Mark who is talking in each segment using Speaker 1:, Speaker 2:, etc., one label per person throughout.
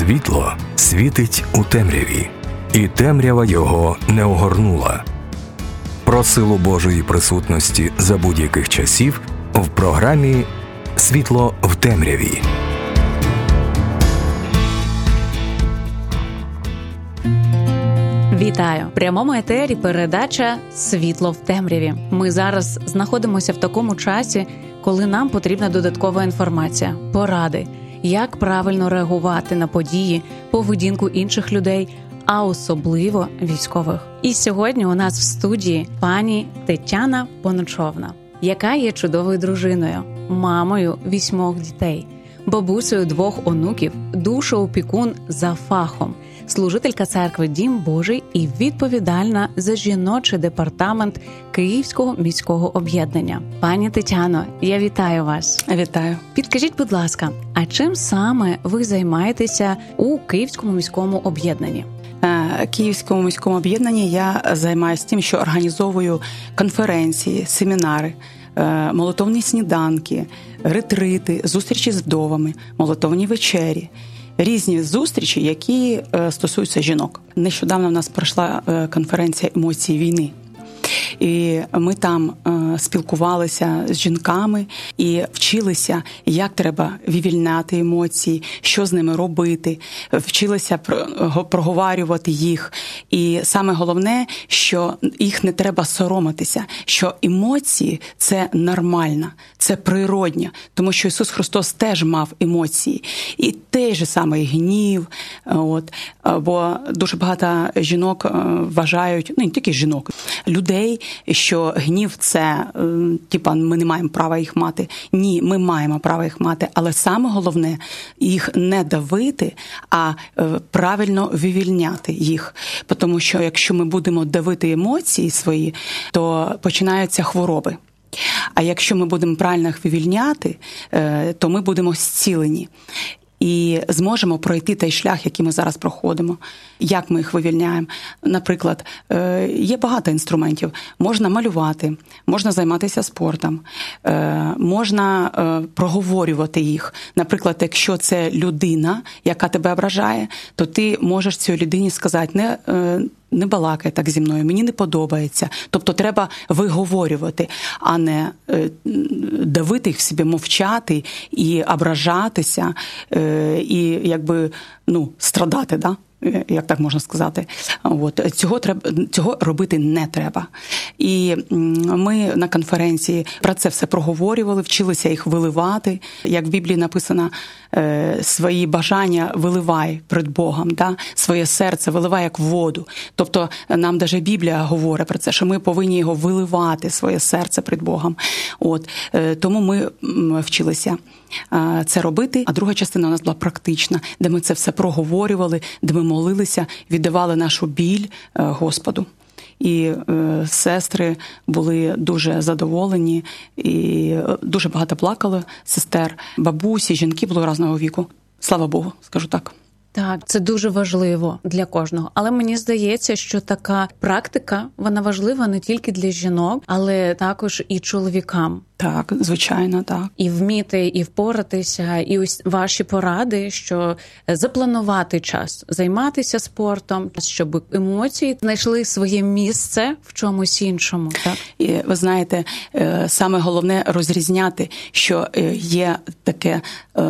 Speaker 1: Світло світить у темряві, і темрява його не огорнула. Про силу Божої присутності за будь-яких часів в програмі «Світло в темряві».
Speaker 2: Вітаю! В прямому етері передача «Світло в темряві». Ми зараз знаходимося в такому часі, коли нам потрібна додаткова інформація, поради, як правильно реагувати на події, поведінку інших людей, а особливо військових. І сьогодні у нас в студії пані Тетяна Поночовна, яка є чудовою дружиною, мамою 8 дітей, бабусею 2 онуків, душоопікун за фахом, служителька церкви Дім Божий і відповідальна за жіночий департамент Київського міського об'єднання. Пані Тетяно, я вітаю вас.
Speaker 3: Вітаю.
Speaker 2: Підкажіть, будь ласка, а чим саме ви займаєтеся у Київському міському об'єднанні?
Speaker 3: Київському міському об'єднанні я займаюся тим, що організовую конференції, семінари, молитовні сніданки, ретрити, зустрічі з вдовами, молитовні вечері. Різні зустрічі, які стосуються жінок. Нещодавно в нас пройшла конференція «Емоції війни». І ми там спілкувалися з жінками і вчилися, як треба вивільняти емоції, що з ними робити, вчилися проговорювати їх. І саме головне, що їх не треба соромитися, що емоції – це нормально, це природньо, тому що Ісус Христос теж мав емоції. І той же самий гнів. Бо дуже багато жінок вважають, не тільки жінок, людей, що гнів – це, ми не маємо права їх мати. Ні, ми маємо право їх мати, але саме головне – їх не давити, а правильно вивільняти їх. Тому що якщо ми будемо давити емоції свої, то починаються хвороби. А якщо ми будемо правильно їх вивільняти, то ми будемо зцілені. І зможемо пройти той шлях, який ми зараз проходимо. Як ми їх вивільняємо? Наприклад, є багато інструментів. Можна малювати, можна займатися спортом, можна проговорювати їх. Наприклад, якщо це людина, яка тебе ображає, то ти можеш цій людині сказати, не балакай так зі мною, мені не подобається. Тобто треба виговорювати, а не давити їх в собі, мовчати і ображатися, і страдати, да? Як так можна сказати. Цього робити не треба. І ми на конференції про це все проговорювали, вчилися їх виливати. Як в Біблії написано, свої бажання виливай перед Богом, да? Своє серце виливай як воду. Тобто нам навіть Біблія говорить про це, що ми повинні його виливати, своє серце перед Богом. Тому ми вчилися це робити. А друга частина у нас була практична, де ми це все проговорювали, де ми молилися, віддавали нашу біль Господу. І сестри були дуже задоволені, і дуже багато плакали сестер, бабусі, жінки були різного віку. Слава Богу, скажу так.
Speaker 2: Так, це дуже важливо для кожного. Але мені здається, що така практика, вона важлива не тільки для жінок, але також і чоловікам.
Speaker 3: Так, звичайно, так.
Speaker 2: І вміти, і впоратися, і ось ваші поради, що запланувати час, займатися спортом, щоб емоції знайшли своє місце в чомусь іншому. Так?
Speaker 3: І ви знаєте, саме головне розрізняти, що є таке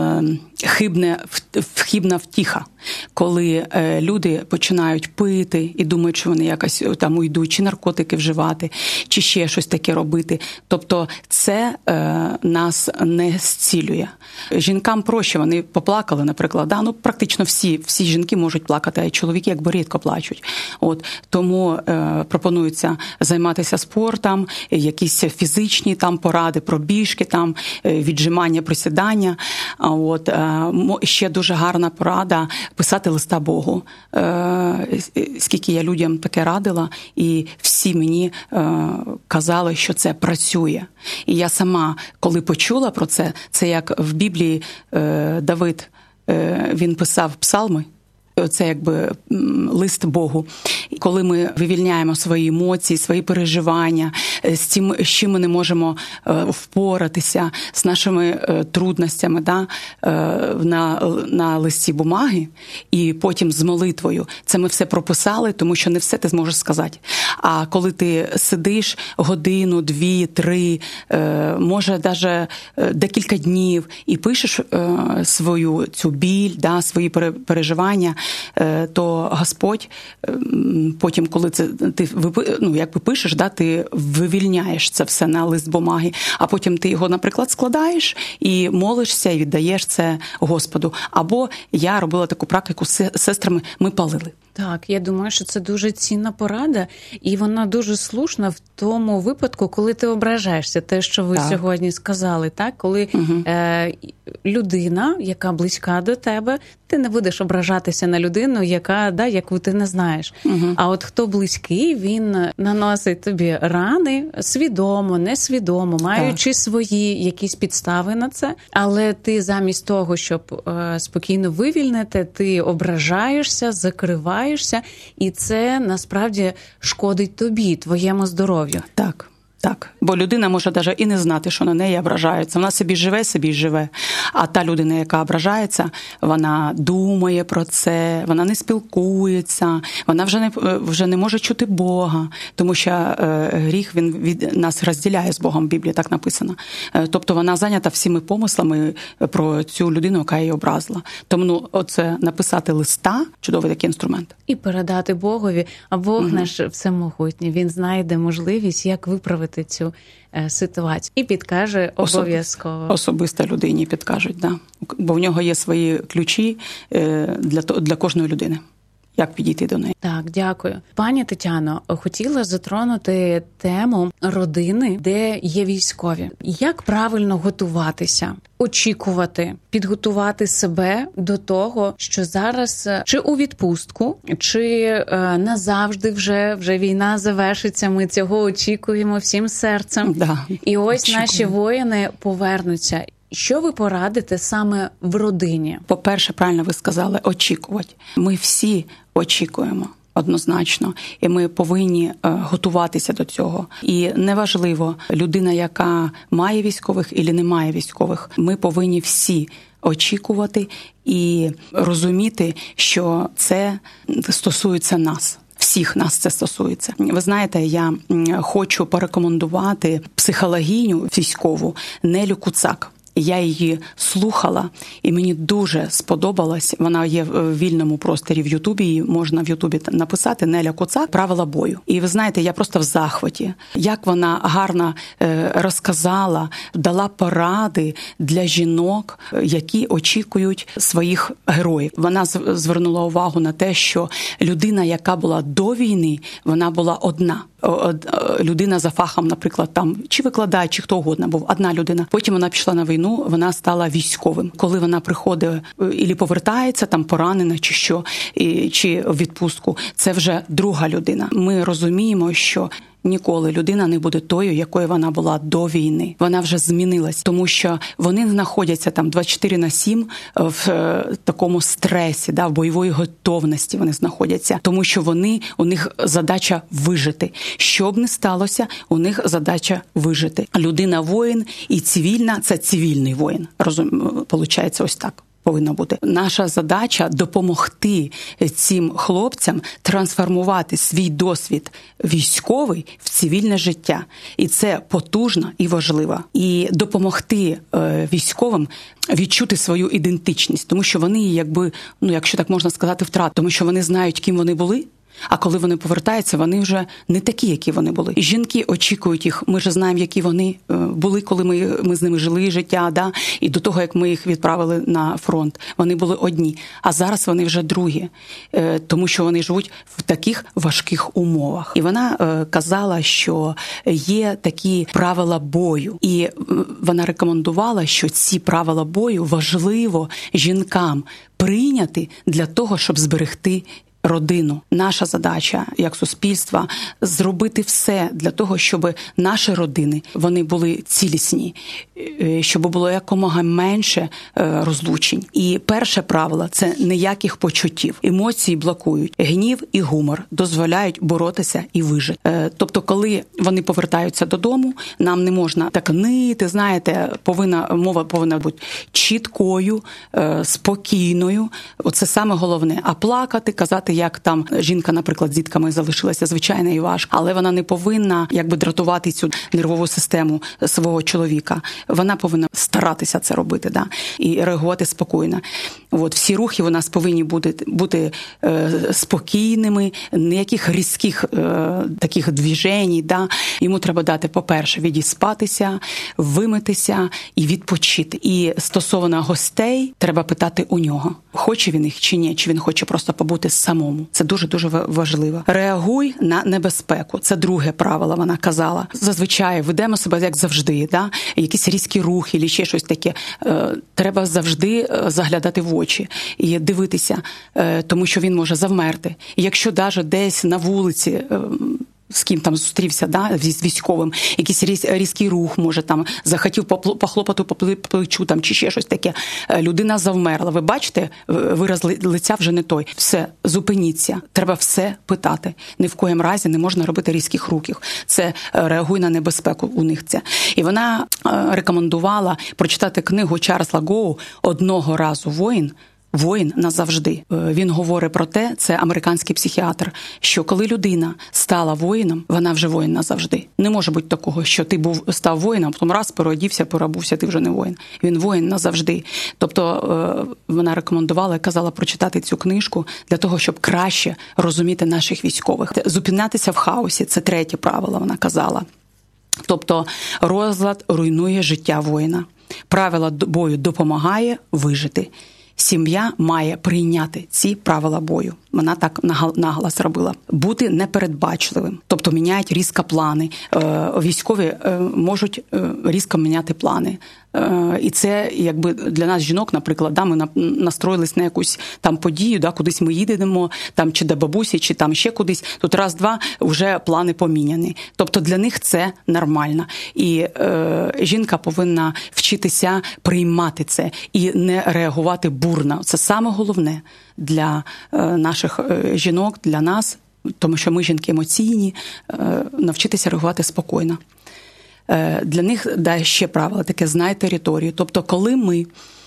Speaker 3: хибна втіха, коли люди починають пити і думають, що вони якось там уйдуть, чи наркотики вживати, чи ще щось таке робити. Тобто це нас не зцілює. Жінкам проще, вони поплакали, наприклад. Да? Практично всі жінки можуть плакати, а чоловіки якби рідко плачуть. Тому пропонується займатися спортом, якісь фізичні там поради, пробіжки, там, віджимання, присідання. Ще дуже гарна порада – писати листа Богу. Скільки я людям таке радила, і всі мені казали, що це працює. І я сама, коли почула про це, це як в Біблії Давид, він писав псалми, це якби лист Богу. І коли ми вивільняємо свої емоції, свої переживання, з тим, з чим ми не можемо впоратися, з нашими трудностями, да, на листі бумаги, і потім з молитвою, це ми все прописали, тому що не все ти зможеш сказати. А коли ти сидиш годину, 2, 3, може навіть декілька днів і пишеш свою цю біль, да, свої переживання, то Господь потім, коли це ти якби пишеш, да, ти вивільняєш це все на лист бумаги, а потім ти його, наприклад, складаєш і молишся, і віддаєш це Господу. Або я робила таку практику з сестрами, ми палили.
Speaker 2: Так, я думаю, що це дуже цінна порада, і вона дуже слушна в тому випадку, коли ти ображаєшся, те, що ви сьогодні сказали, так? Коли людина, яка близька до тебе, ти не будеш ображатися на людину, яку ти не знаєш. А от хто близький, він наносить тобі рани свідомо, несвідомо, маючи свої якісь підстави на це, але ти замість того, щоб спокійно вивільнити, ти ображаєшся, закриваєшся, і це насправді шкодить тобі, твоєму здоров'ю.
Speaker 3: Так, бо людина може навіть і не знати, що на неї ображаються. Вона собі живе. А та людина, яка ображається, вона думає про це, вона не спілкується, вона вже не може чути Бога, тому що гріх, він від нас розділяє з Богом, в Біблії так написано. Тобто вона зайнята всіми помислами про цю людину, яка її образила. Тому оце написати листа – чудовий такий інструмент.
Speaker 2: І передати Богові, а Бог наш всемогутній, він знайде можливість, як виправити цю ситуацію. І підкаже обов'язково.
Speaker 3: Особисто людині підкажуть, да. Бо в нього є свої ключі для кожної людини. Як підійти до неї.
Speaker 2: Так, дякую. Пані Тетяно, хотіла затронути тему родини, де є військові. Як правильно готуватися, очікувати, підготувати себе до того, що зараз чи у відпустку, чи назавжди вже війна завершиться, ми цього очікуємо всім серцем.
Speaker 3: Да,
Speaker 2: і ось наші воїни повернуться. Що ви порадите саме в родині?
Speaker 3: По-перше, правильно ви сказали, очікувати. Ми всі очікуємо однозначно, і ми повинні готуватися до цього. І неважливо, людина, яка має військових і не має військових, ми повинні всі очікувати і розуміти, що це стосується нас. Всіх нас це стосується. Ви знаєте, я хочу порекомендувати психологиню військову Нелю Куцак. Я її слухала, і мені дуже сподобалось. Вона є в вільному просторі в Ютубі, її можна в Ютубі написати «Неля Куцак. Правила бою». І ви знаєте, я просто в захваті. Як вона гарно розказала, дала поради для жінок, які очікують своїх героїв. Вона звернула увагу на те, що людина, яка була до війни, вона була одна. Людина за фахом, наприклад, там, чи викладач, чи хто угодно, був одна людина. Потім вона пішла на війну, вона стала військовим. Коли вона приходить і повертається, там поранена, чи що, чи в відпустку, це вже друга людина. Ми розуміємо, що ніколи людина не буде тою, якою вона була до війни. Вона вже змінилась, тому що вони знаходяться там 24/7 в такому стресі, в бойовій готовності вони знаходяться, тому що у них задача вижити. Що б не сталося, у них задача вижити. Людина воїн і цивільна – це цивільний воїн. Получається ось так. Повинно бути. Наша задача – допомогти цим хлопцям трансформувати свій досвід військовий в цивільне життя. І це потужно і важливо. І допомогти військовим відчути свою ідентичність, тому що вони, якщо так можна сказати, втратили, тому що вони знають, ким вони були. А коли вони повертаються, вони вже не такі, які вони були. І жінки очікують їх. Ми ж знаємо, які вони були, коли ми з ними жили життя, да? І до того, як ми їх відправили на фронт. Вони були одні. А зараз вони вже другі, тому що вони живуть в таких важких умовах. І вона казала, що є такі правила бою. І вона рекомендувала, що ці правила бою важливо жінкам прийняти для того, щоб зберегти родину. Наша задача, як суспільства, зробити все для того, щоб наші родини, вони були цілісні, щоб було якомога менше розлучень. І перше правило – це ніяких почуттів. Емоції блокують. Гнів і гумор дозволяють боротися і вижити. Тобто, коли вони повертаються додому, нам не можна так нити, знаєте, мова повинна бути чіткою, спокійною. Оце саме головне. А плакати, казати, як там жінка, наприклад, з дітками залишилася, звичайно, і важко. Але вона не повинна дратувати цю нервову систему свого чоловіка. Вона повинна старатися це робити, да? І реагувати спокійно. Всі рухи у нас повинні бути спокійними, ніяких різких таких движень. Да? Йому треба дати, по-перше, відіспатися, вимитися і відпочити. І стосовно гостей, треба питати у нього, хоче він їх чи ні, чи він хоче просто побути самому. Це дуже-дуже важливо. Реагуй на небезпеку. Це друге правило, вона казала. Зазвичай ведемо себе як завжди, да? Якісь різкі рухи, чи ще щось таке. Треба завжди заглядати в очі і дивитися, тому що він може завмерти. І якщо навіть десь на вулиці з ким там зустрівся, да, з військовим, якийсь різкий рух, може там захотів похлопати по плечу там, чи ще щось таке, людина завмерла. Ви бачите, вираз лиця вже не той. Все, зупиніться. Треба все питати. Ні в коєму разі не можна робити різких рухів. Це реагує на небезпеку у них це. І вона рекомендувала прочитати книгу Чарльза Гоу «Одного разу воїн назавжди». Він говорить про те, це американський психіатр, що коли людина стала воїном, вона вже воїн назавжди. Не може бути такого, що ти став воїном, потім раз переодівся, переобувся, ти вже не воїн. Він воїн назавжди. Тобто вона рекомендувала і казала прочитати цю книжку для того, щоб краще розуміти наших військових. Зупинятися в хаосі – це третє правило, вона казала. Тобто розлад руйнує життя воїна. Правило бою допомагає вижити. Сім'я має прийняти ці правила бою. Вона так наголос робила. Бути непередбачливим. Тобто міняють різко плани. Військові можуть різко міняти плани. І це якби для нас, жінок, наприклад, да, ми настроїлись на якусь там подію, да, кудись ми їдемо, там чи до бабусі, чи там ще кудись. Тут раз-два вже плани поміняні. Тобто для них це нормально. І жінка повинна вчитися приймати це і не реагувати бурно. Це саме головне для наших жінок, для нас, тому що ми жінки емоційні, навчитися реагувати спокійно. Для них ще правило таке: знай територію. Тобто, коли ми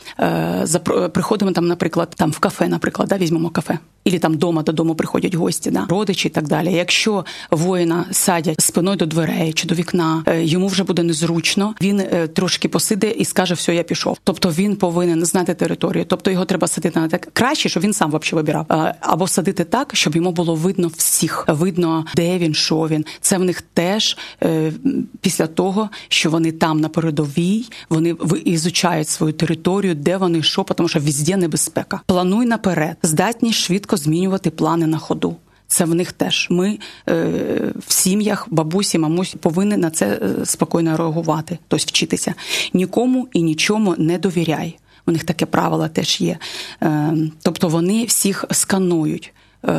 Speaker 3: приходимо там, наприклад, там в кафе, наприклад, да, візьмемо кафе, або там додому приходять гості, да, родичі і так далі. Якщо воїна садять спиною до дверей чи до вікна, йому вже буде незручно, він трошки посиде і скаже: все, я пішов. Тобто він повинен знати територію. Тобто його треба садити на так краще, щоб він сам взагалі вибирав. Або садити так, щоб йому було видно всіх. Видно, де він, що він. Це в них теж після того, що вони там на передовій, вони ізучають свою територію, де вони, що, тому що везде небезпека. Плануй наперед. Здатність швидко змінювати плани на ходу. Це в них теж. Ми в сім'ях, бабусі, мамусі повинні на це спокійно реагувати, тобто вчитися. Нікому і нічому не довіряй. У них таке правило теж є. Тобто вони всіх сканують.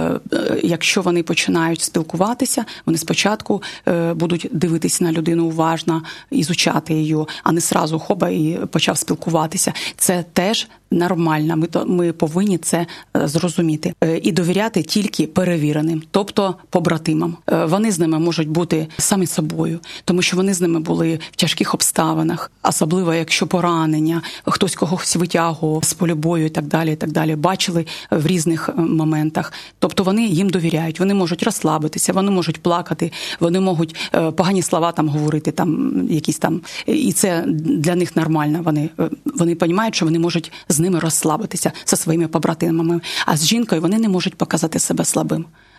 Speaker 3: Якщо вони починають спілкуватися, вони спочатку будуть дивитись на людину уважно, ізучати її, а не сразу хоба і почав спілкуватися. Це теж нормально, ми повинні це зрозуміти. І довіряти тільки перевіреним, тобто побратимам. Вони з ними можуть бути самі собою, тому що вони з ними були в тяжких обставинах, особливо якщо поранення, хтось когось витягував з полю бою і так далі, бачили в різних моментах. Тобто вони їм довіряють, вони можуть розслабитися, вони можуть плакати, вони можуть погані слова там говорити, там якісь там, і це для них нормально. Вони розуміють, що вони можуть з ними розслабитися зі своїми побратимами. А з жінкою вони не можуть показати себе слабим.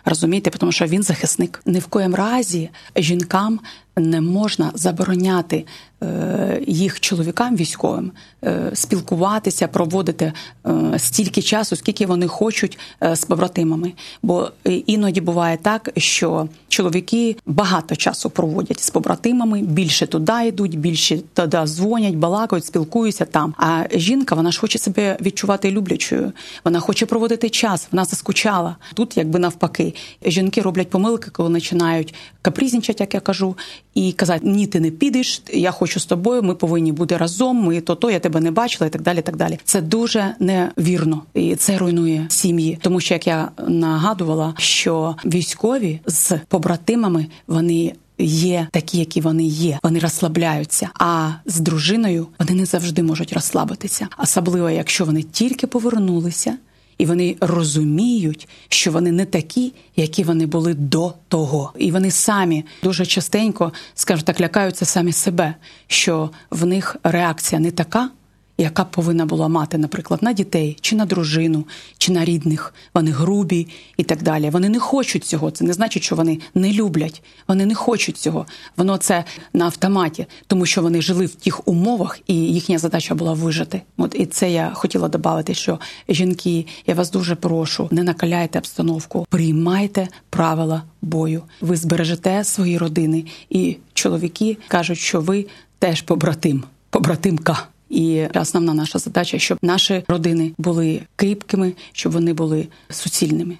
Speaker 3: Розумієте? Тому що він захисник. Ні в коєму разі жінкам не можна забороняти їх чоловікам військовим спілкуватися, проводити стільки часу, скільки вони хочуть з побратимами. Бо іноді буває так, що чоловіки багато часу проводять з побратимами, більше туди йдуть, більше туди дзвонять, балакають, спілкуються там. А жінка, вона ж хоче себе відчувати люблячою, вона хоче проводити час, вона заскучала. Тут якби навпаки. Жінки роблять помилки, коли починають капризничати, як я кажу, і казати, ні, ти не підеш, я хочу з тобою, ми повинні бути разом, ми то-то, я тебе не бачила і так далі, так далі. Це дуже невірно, і це руйнує сім'ї. Тому що, як я нагадувала, що військові з побратимами, вони є такі, які вони є. Вони розслабляються. А з дружиною вони не завжди можуть розслабитися. Особливо, якщо вони тільки повернулися, і вони розуміють, що вони не такі, які вони були до того. І вони самі дуже частенько, скажімо так, лякаються самі себе, що в них реакція не така, яка повинна була мати, наприклад, на дітей, чи на дружину, чи на рідних. Вони грубі і так далі. Вони не хочуть цього. Це не значить, що вони не люблять. Вони не хочуть цього. Воно це на автоматі, тому що вони жили в тих умовах, і їхня задача була вижити. От і це я хотіла додати, що жінки, я вас дуже прошу, не накаляйте обстановку, приймайте правила бою. Ви збережете свої родини. І чоловіки кажуть, що ви теж побратимка. І основна наша задача, щоб наші родини були кріпкими, щоб вони були суцільними.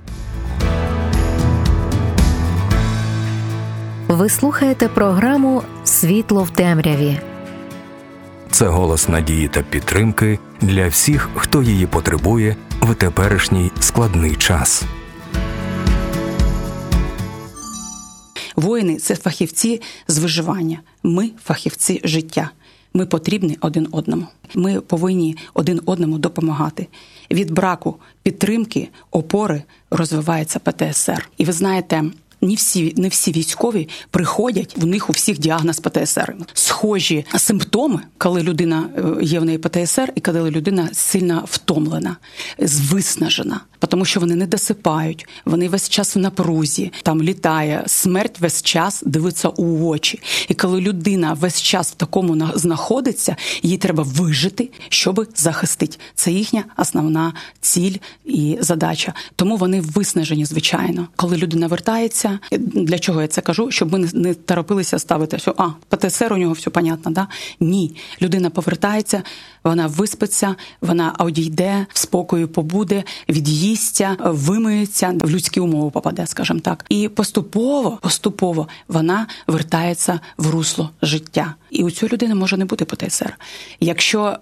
Speaker 4: Ви слухаєте програму «Світло в темряві».
Speaker 1: Це голос надії та підтримки для всіх, хто її потребує в теперішній складний час.
Speaker 3: Воїни – це фахівці з виживання. Ми – фахівці життя. Ми потрібні один одному. Ми повинні один одному допомагати. Від браку підтримки, опори розвивається ПТСР. І ви знаєте, не всі військові приходять, в них у всіх діагноз ПТСР. Схожі симптоми, коли людина є в неї ПТСР і коли людина сильно втомлена, виснажена. Тому що вони не досипають, вони весь час в напрузі, там літає, смерть весь час дивиться у очі. І коли людина весь час в такому знаходиться, їй треба вижити, щоб захистити. Це їхня основна ціль і задача. Тому вони виснажені, звичайно. Коли людина вертається, для чого я це кажу? Щоб ми не торопилися ставити, що ПТСР у нього все понятно, да? Ні. Людина повертається, вона виспиться, вона одійде, в спокою побуде, від'їсться, вимиється, в людські умови попаде, скажімо так. І поступово вона вертається в русло життя. І у цієї людини може не бути ПТСР. Якщо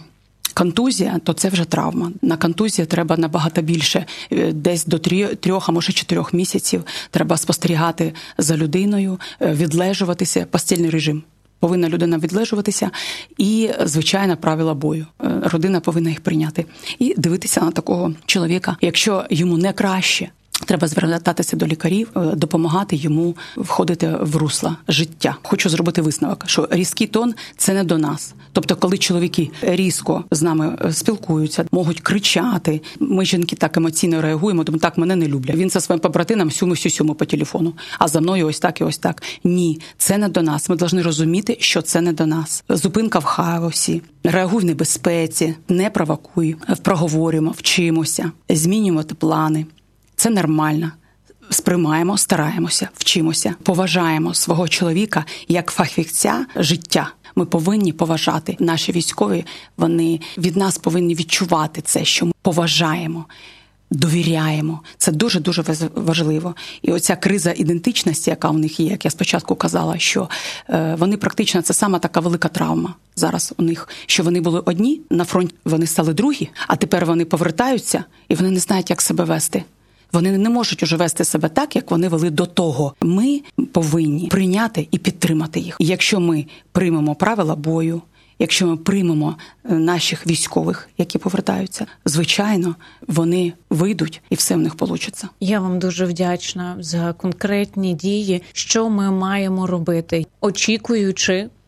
Speaker 3: контузія, то це вже травма. На контузію треба набагато більше, десь до 3, а може 4 місяців. Треба спостерігати за людиною, відлежуватися, постільний режим. Повинна людина відлежуватися і, звичайно, правила бою. Родина повинна їх прийняти. І дивитися на такого чоловіка. Якщо йому не краще, треба звертатися до лікарів, допомагати йому входити в русло життя. Хочу зробити висновок, що різкий тон – це не до нас. Тобто, коли чоловіки різко з нами спілкуються, можуть кричати, ми, жінки, так емоційно реагуємо, тому так, мене не люблять. Він зі своїм побратимом сюми по телефону, а за мною ось так і ось так. Ні, це не до нас. Ми повинні розуміти, що це не до нас. Зупинка в хаосі, реагуй в небезпеці, не провокуй, проговорюємо, вчимося, змінювати плани. Це нормально. Сприймаємо, стараємося, вчимося, поважаємо свого чоловіка як фахівця життя. Ми повинні поважати. Наші військові, вони від нас повинні відчувати це, що ми поважаємо, довіряємо. Це дуже-дуже важливо. І оця криза ідентичності, яка в них є, як я спочатку казала, що вони практично, це сама така велика травма зараз у них, що вони були одні, на фронті вони стали другі, а тепер вони повертаються і вони не знають, як себе вести. Вони не можуть уже вести себе так, як вони вели до того. Ми повинні прийняти і підтримати їх. І якщо ми приймемо правила бою, якщо ми приймемо наших військових, які повертаються, звичайно, вони вийдуть і все в них вийде.
Speaker 2: Я вам дуже вдячна за конкретні дії, що ми маємо робити, очікуючи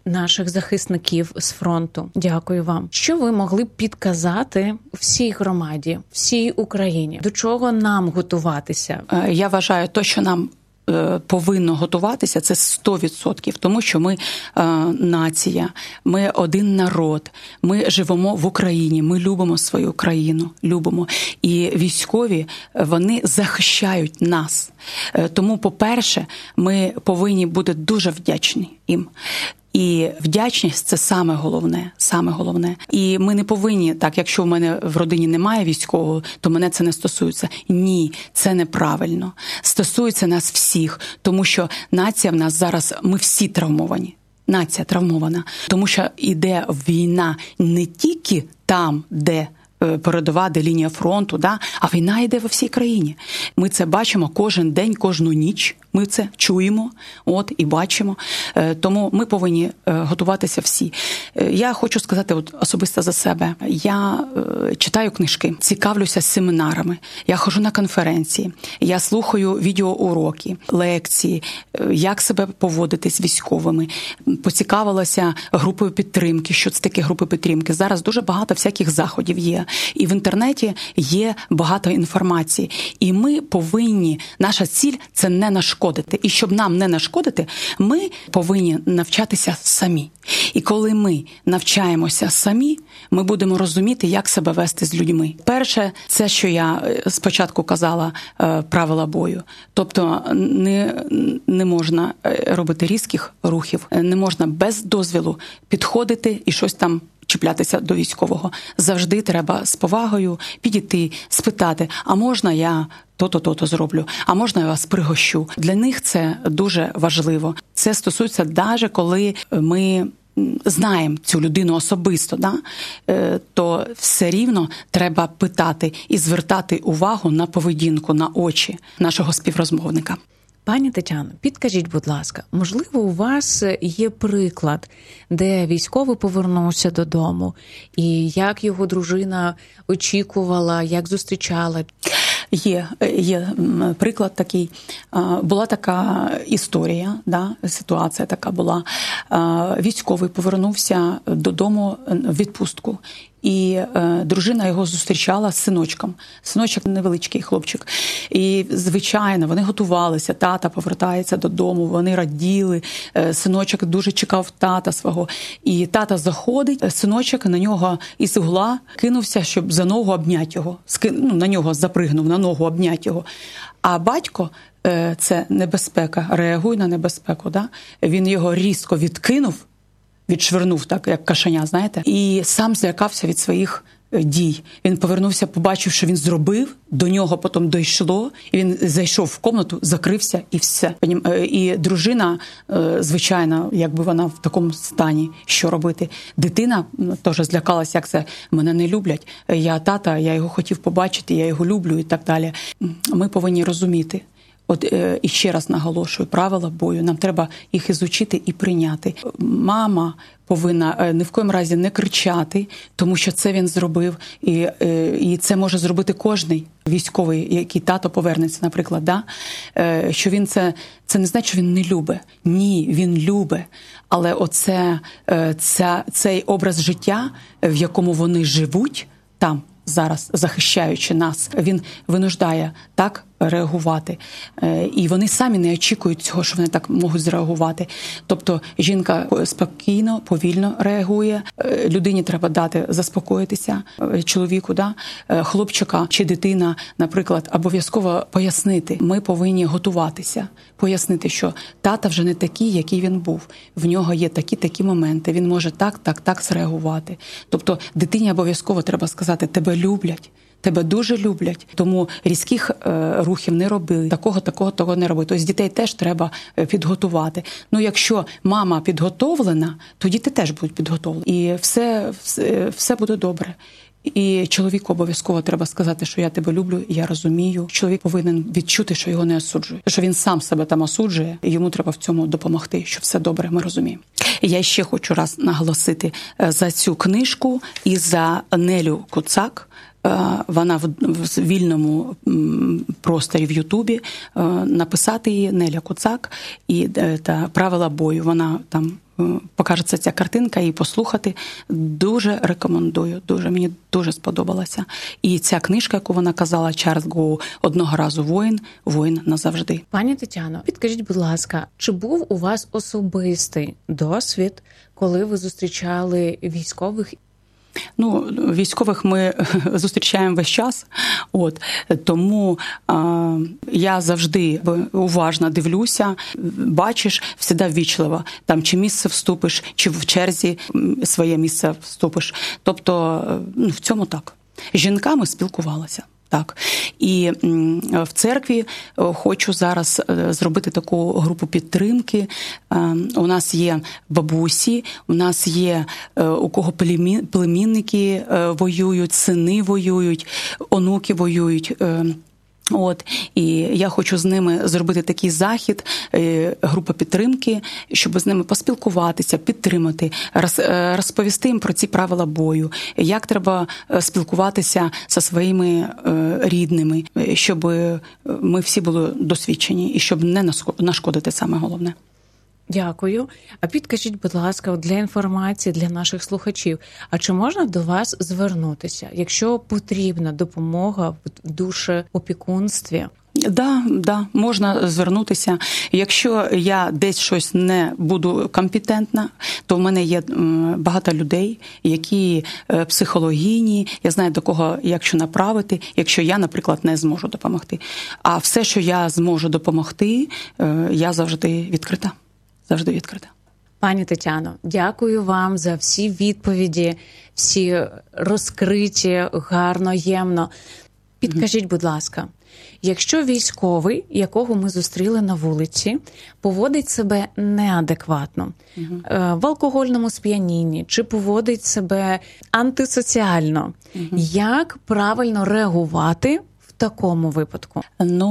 Speaker 2: наших захисників з фронту. Дякую вам. Що ви могли б підказати всій громаді, всій Україні? До чого нам готуватися?
Speaker 3: Я вважаю, то, що нам повинно готуватися, це 100%, тому що ми нація, ми один народ, ми живемо в Україні, ми любимо свою країну, любимо. І військові, вони захищають нас. Тому, по-перше, ми повинні бути дуже вдячні їм. І вдячність – це саме головне. І ми не повинні, так, якщо в мене в родині немає військового, то мене це не стосується. Ні, це неправильно. Стосується нас всіх, тому що нація в нас зараз, ми всі травмовані. Нація травмована, тому що йде війна не тільки там, де передова, де лінія фронту, да? А війна йде во всій країні. Ми це бачимо кожен день, кожну ніч. Ми це чуємо, і бачимо. Тому ми повинні готуватися всі. Я хочу сказати особисто за себе. Я читаю книжки, цікавлюся семінарами, я ходжу на конференції, я слухаю відеоуроки, лекції, як себе поводити з військовими. Поцікавилася групою підтримки. Що це таке групи підтримки? Зараз дуже багато всяких заходів є. І в інтернеті є багато інформації. І ми повинні, наша ціль – це не нашкодити. І щоб нам не нашкодити, ми повинні навчатися самі. І коли ми навчаємося самі, ми будемо розуміти, як себе вести з людьми. Перше, це, що я спочатку казала, правила бою. Тобто не можна робити різких рухів, не можна без дозволу підходити і щось там чіплятися до військового. Завжди треба з повагою підійти, спитати, а можна я то-то зроблю, а можна я вас пригощу. Для них це дуже важливо. Це стосується навіть коли ми знаємо цю людину особисто, да? То все рівно треба питати і звертати увагу на поведінку, на очі нашого співрозмовника.
Speaker 2: Пані Тетяно, підкажіть, будь ласка, можливо, у вас є приклад, де військовий повернувся додому, і як його дружина очікувала, як зустрічала?
Speaker 3: Є приклад такий. Була така історія, ситуація така була. Військовий повернувся додому в відпустку. І дружина його зустрічала з синочком. Синочок невеличкий хлопчик. І, звичайно, вони готувалися. Тата повертається додому, вони раділи. Синочок дуже чекав тата свого. І тата заходить, синочок на нього із угла кинувся, щоб за ногу обняти його. На нього запригнув, на ногу обняти його. А батько, це небезпека, реагує на небезпеку. Да? Він його різко відшвирнув, так, як кашеня, знаєте, і сам злякався від своїх дій. Він повернувся, побачив, що він зробив, до нього потім дійшло, і він зайшов в кімнату, закрився і все. І дружина, звичайно, якби вона в такому стані, що робити. Дитина теж злякалася, як це, мене не люблять, я тата, я його хотів побачити, я його люблю і так далі. Ми повинні розуміти. І ще раз наголошую, правила бою, нам треба їх ізучити і прийняти. Мама повинна ні в коєму разі не кричати, тому що це він зробив, і це може зробити кожний військовий, який тато повернеться, наприклад, да? Що він це не значить, що він не любить. Ні, він любить, але цей образ життя, в якому вони живуть там, зараз захищаючи нас, він винуждає так реагувати. І вони самі не очікують цього, що вони так можуть зреагувати. Тобто жінка спокійно, повільно реагує. Людині треба дати заспокоїтися, чоловіку, да? Хлопчика чи дитина, наприклад, обов'язково пояснити. Ми повинні готуватися, пояснити, що тата вже не такий, який він був. В нього є такі моменти, він може так зреагувати. Тобто дитині обов'язково треба сказати, тебе люблять. Тебе дуже люблять, тому різких рухів не роби, такого не роби. Тобто дітей теж треба підготувати. Якщо мама підготовлена, то діти теж будуть підготовлені. І все буде добре. І чоловіку обов'язково треба сказати, що я тебе люблю, я розумію. Чоловік повинен відчути, що його не осуджує. Що він сам себе там осуджує, і йому треба в цьому допомогти, що все добре, ми розуміємо. І я ще хочу раз наголосити за цю книжку і за Нелю Куцак. Вона в вільному просторі в Ютубі, написати її Неля Куцак і та правила бою. Вона там покажеться ця картинка і послухати. Дуже рекомендую, мені дуже сподобалася. І ця книжка, яку вона казала, Чарльз Гоу, «Одного разу воїн назавжди».
Speaker 2: Пані Тетяно, підкажіть, будь ласка, чи був у вас особистий досвід, коли ви зустрічали військових?
Speaker 3: Військових ми зустрічаємо весь час, тому я завжди уважно дивлюся, бачиш, завжди ввічливо, там чи місце вступиш, чи в черзі своє місце вступиш. Тобто, в цьому так. З жінками спілкувалася. Так. І в церкві хочу зараз зробити таку групу підтримки. У нас є бабусі, у нас є у кого племінники воюють, сини воюють, онуки воюють. І я хочу з ними зробити такий захід, група підтримки, щоб з ними поспілкуватися, підтримати, розповісти їм про ці правила бою, як треба спілкуватися зі своїми рідними, щоб ми всі були досвідчені і щоб не нашкодити, саме головне.
Speaker 2: Дякую. А підкажіть, будь ласка, для інформації для наших слухачів, а чи можна до вас звернутися, якщо потрібна допомога в душеопікунстві?
Speaker 3: Да, можна звернутися. Якщо я десь щось не буду компетентна, то в мене є багато людей, які психологині, я знаю, до кого, якщо направити, якщо я, наприклад, не зможу допомогти. А все, що я зможу допомогти, я завжди відкрита. Завжди відкрита.
Speaker 2: Пані Тетяно, дякую вам за всі відповіді, всі розкриті, гарно, ємно. Підкажіть, будь ласка, якщо військовий, якого ми зустріли на вулиці, поводить себе неадекватно, в алкогольному сп'янінні, чи поводить себе антисоціально, як правильно реагувати в такому випадку?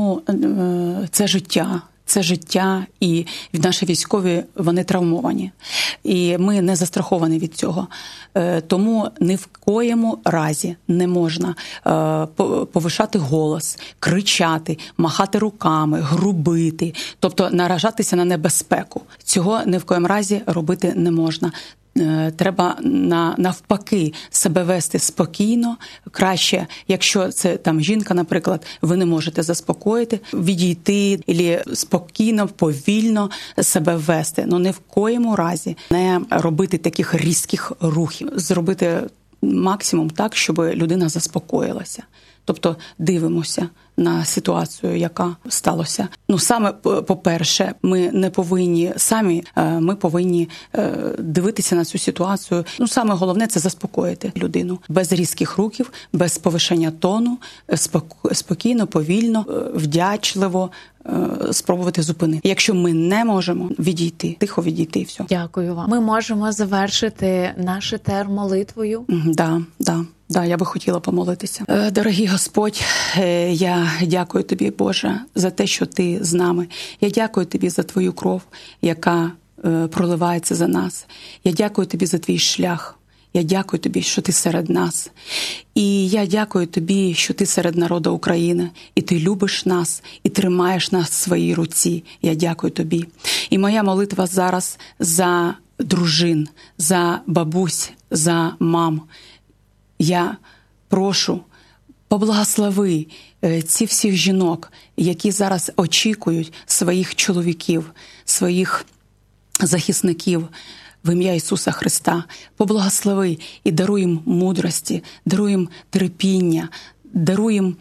Speaker 3: Це життя. Це життя, і наші військові, вони травмовані. І ми не застраховані від цього. Тому ні в коєму разі не можна повишати голос, кричати, махати руками, грубити, тобто наражатися на небезпеку. Цього ні в коєму разі робити не можна. Треба навпаки себе вести спокійно, краще, якщо це там жінка, наприклад, ви не можете заспокоїти, відійти, або спокійно, повільно себе вести. Ні в коєму разі не робити таких різких рухів, зробити максимум так, щоб людина заспокоїлася. Тобто дивимося на ситуацію, яка сталася. Саме, по-перше, ми не повинні самі, ми повинні дивитися на цю ситуацію. Саме головне – це заспокоїти людину. Без різких рухів, без повишення тону, спокійно, повільно, вдячливо спробувати зупинити. Якщо ми не можемо, відійти, тихо відійти і все.
Speaker 2: Дякую вам. Ми можемо завершити наш етер молитвою?
Speaker 3: Да, я би хотіла помолитися. Дорогий Господь, я дякую Тобі, Боже, за те, що Ти з нами. Я дякую Тобі за Твою кров, яка проливається за нас. Я дякую Тобі за Твій шлях. Я дякую Тобі, що Ти серед нас. І я дякую Тобі, що Ти серед народу України. І Ти любиш нас, і тримаєш нас в своїй руці. Я дякую Тобі. І моя молитва зараз за дружин, за бабусь, за мам. Я прошу, поблагослови ці всіх жінок, які зараз очікують своїх чоловіків, своїх захисників в ім'я Ісуса Христа. Поблагослови і даруй їм мудрості, даруй їм терпіння, даруй їм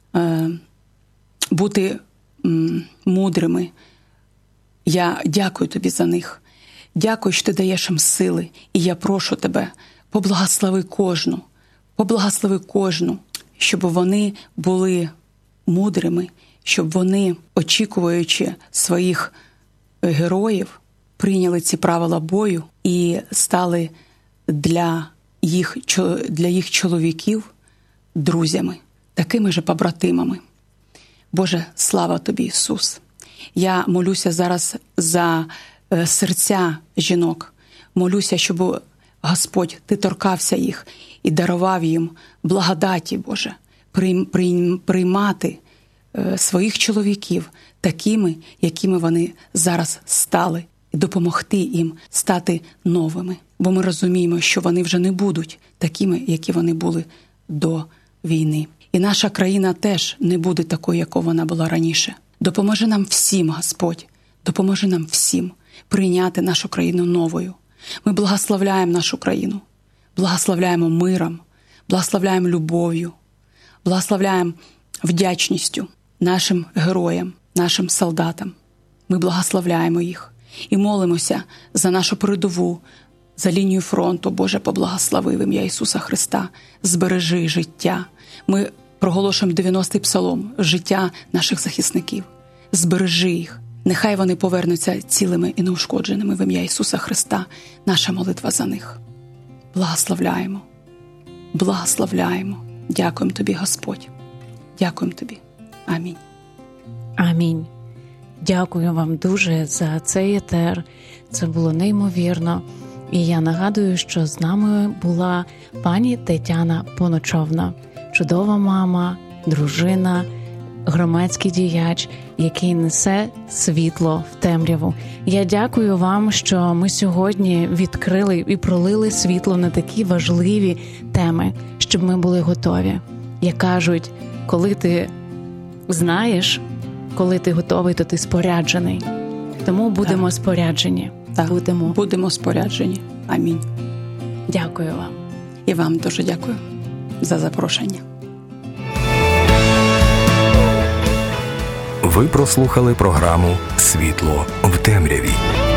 Speaker 3: бути мудрими. Я дякую Тобі за них. Дякую, що Ти даєш їм сили. І я прошу Тебе, поблагослови кожну, щоб вони були мудрими, щоб вони, очікуючи своїх героїв, прийняли ці правила бою і стали для їх чоловіків друзями, такими же побратимами. Боже, слава Тобі, Ісус! Я молюся зараз за серця жінок. Молюся, щоб Господь, Ти торкався їх і дарував їм благодаті, Боже, приймати своїх чоловіків такими, якими вони зараз стали. і допомогти їм стати новими. Бо ми розуміємо, що вони вже не будуть такими, які вони були до війни. І наша країна теж не буде такою, якою вона була раніше. Допоможи нам всім, Господь, допоможи нам всім прийняти нашу країну новою. Ми благословляємо нашу країну, благословляємо миром, благословляємо любов'ю, благословляємо вдячністю нашим героям, нашим солдатам. Ми благословляємо їх і молимося за нашу передову, за лінію фронту. Боже, поблагослови в ім'я Ісуса Христа, збережи життя. Ми проголошуємо 90-й псалом, життя наших захисників. Збережи їх. Нехай вони повернуться цілими і неушкодженими в ім'я Ісуса Христа. Наша молитва за них. Благословляємо. Благословляємо. Дякуємо Тобі, Господь. Дякуємо Тобі. Амінь.
Speaker 2: Амінь. Дякую вам дуже за цей етер. Це було неймовірно. І я нагадую, що з нами була пані Тетяна Поночовна, чудова мама, дружина, громадський діяч, який несе світло в темряву. Я дякую вам, що ми сьогодні відкрили і пролили світло на такі важливі теми, щоб ми були готові. Як кажуть, коли ти знаєш, коли ти готовий, то ти споряджений. Тому будемо споряджені.
Speaker 3: Так, будемо споряджені. Амінь.
Speaker 2: Дякую вам.
Speaker 3: І вам дуже дякую за запрошення.
Speaker 1: Ви прослухали програму «Світло в темряві».